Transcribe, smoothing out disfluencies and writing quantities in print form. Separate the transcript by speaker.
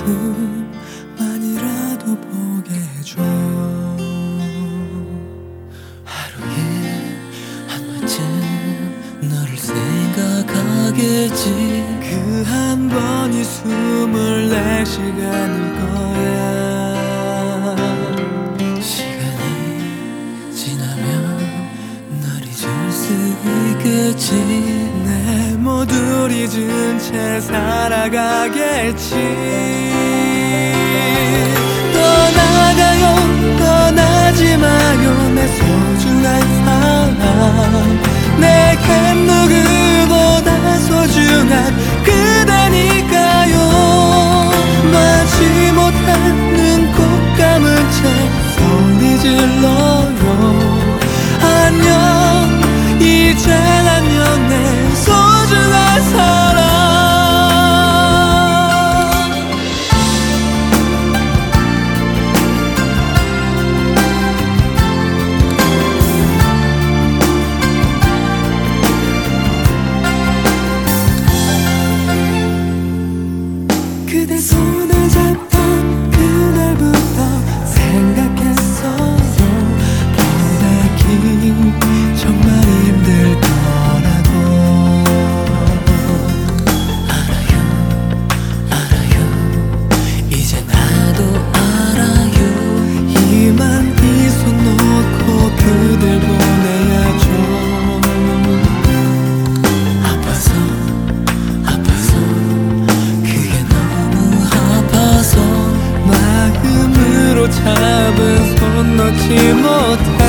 Speaker 1: 조금만이라도 보게 해줘. 하루에 한 번쯤 너를 생각하겠지. 그 한 번이 24시간일 거야. 시간이 지나면 널 잊을 수 있겠지. 내 모두 잊은 채 살아가겠지. 떠나가요 떠나지 마요 내 소중한 사람. 내겐 누구보다 소중한 그대니까요. 마지 못하는 꼭 감은 채 소리 질러요. 안녕 이젠 안녕 내 소중한 사람. 그대 손을 잡던 그날부터 생각했어요. 보내기 정말 힘들 거라고. 알아요 알아요 이제 나도 알아요. 이만 이 손 놓고 그댈 보내야죠. 아파서 그게 너무 아파서 마음으로 잡은 손 놓지 못해.